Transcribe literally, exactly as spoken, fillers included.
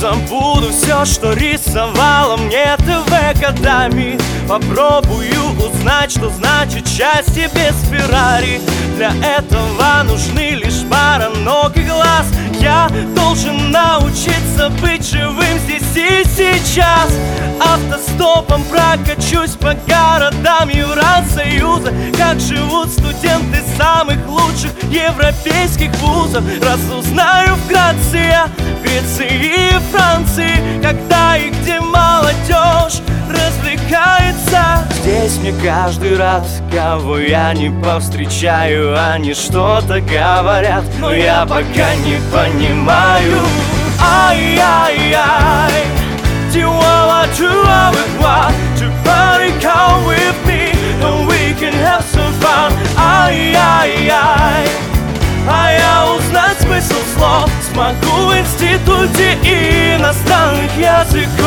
забуду все, что рисовало мне ТВ годами. Попробую узнать, что значит счастье без Феррари. Для этого нужны лишь пара ног и глаз. Я должен научиться быть живым здесь и сейчас. Автостопом прокачусь по городам Евросоюза. Как живут студенты самых лучших европейских вузов. Разузнаю вкратце я в Греции и Франции, когда и где молодежь развлекается. Здесь мне каждый рад, кого я не повстречаю. Они что-то говорят, но я пока не понимаю. Ай-яй-яй, do you wanna do what to party, come with me and we can have some fun. Ай-яй-яй, а я узнать смысл слов смогу в институте иностранных языков.